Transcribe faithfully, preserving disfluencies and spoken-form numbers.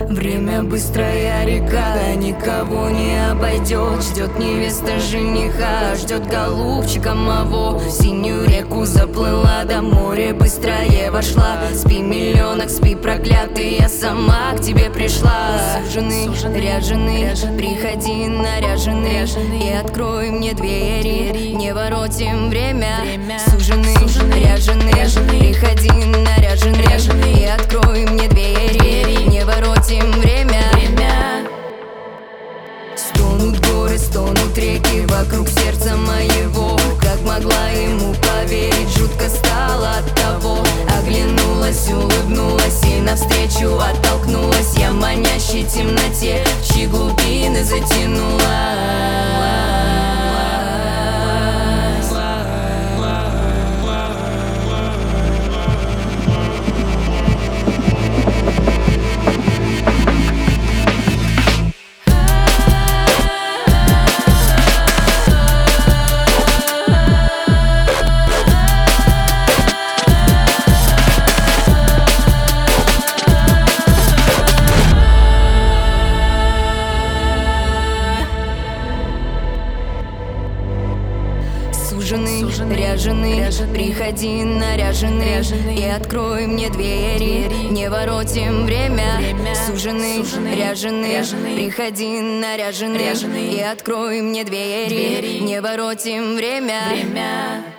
Время быстрая река, никого не обойдет. Ждет невеста жениха, ждет голубчика моего. В синюю реку заплыла, до моря быстрее вошла. Спи, миллионок, спи, проклятый, я сама к тебе пришла. Суженый, ряженый, приходи наряженный и открой мне двери, не воротим время. Суженый, ряженый, приходи наряженный и открой мне двери, не воротим время. Стонут горы, стонут реки вокруг сердца моего. Как могла ему поверить, жутко стало от того. Оглянулась, улыбнулась и навстречу оттолкнулась я, манящей темноте, в чьи глубины затянула. Суженый, ряженый, приходи наряженный и открой мне двери, не воротим время. Суженый, ряженый, приходи наряженный и открой мне двери, не воротим время.